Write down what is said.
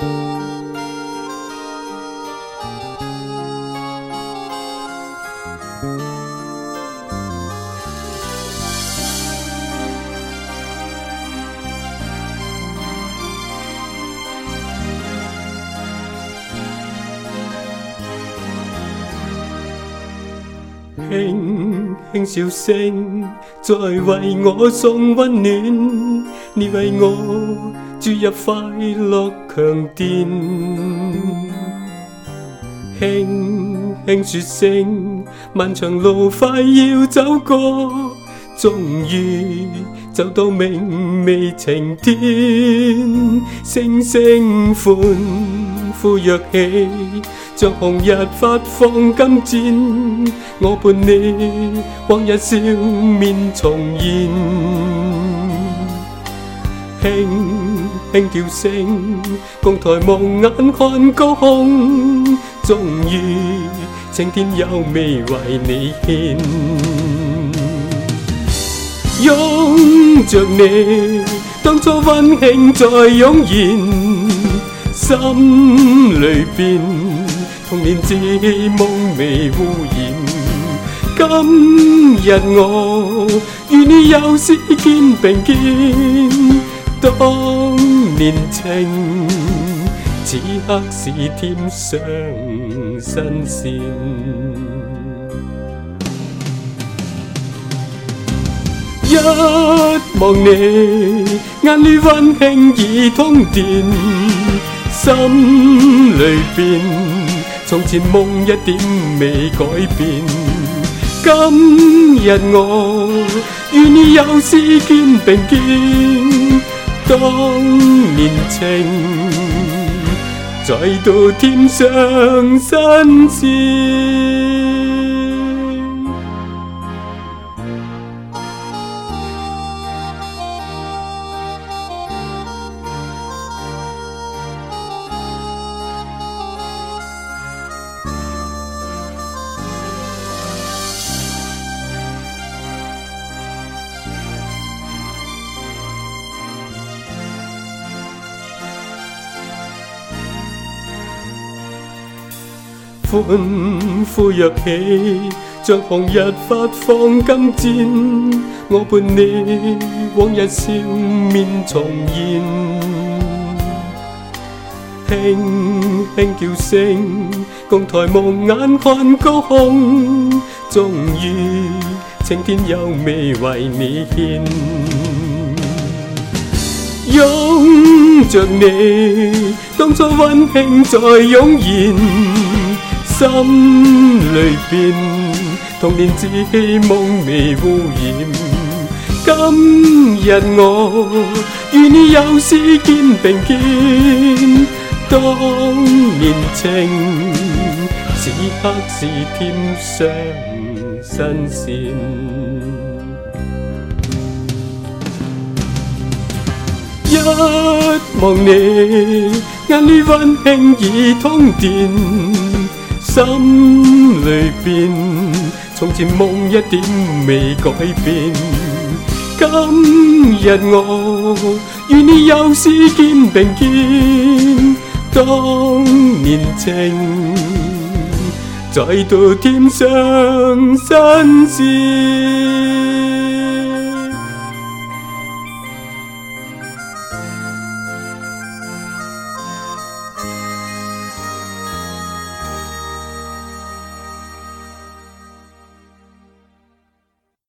轻轻笑声，在为我送温暖。你为我注入快乐强电。轻轻说声，漫长路快要走过，终于走到明媚晴天。聲聲歡呼躍起，像紅日發放金箭。我伴你，往日笑面重現。輕輕叫聲，共抬望眼看高空，終於青天有美為你獻。擁着你，當初溫馨再湧現，心裏邊童年至夢未污染。今日我與你又是肩並肩，當年情此刻是添上新鮮。一望你，眼裏溫馨已通電，心裏邊從前夢一點未改變。今日我與你又是肩並肩，當年情再度添上新鮮。歡呼躍起，像紅日發放金箭。我伴你，往日笑面重現。輕輕叫聲，共抬望眼看高空，終於青天有美為你獻。擁着你，當初溫馨再湧現，心裏邊童年至夢未污染。今日我與你又是肩並肩，當年情此刻是添上新鮮。一望你，眼裏溫馨已通電，心裏邊從前夢一點未改變。今日我與你又是肩並肩，當年情再度添上新鮮。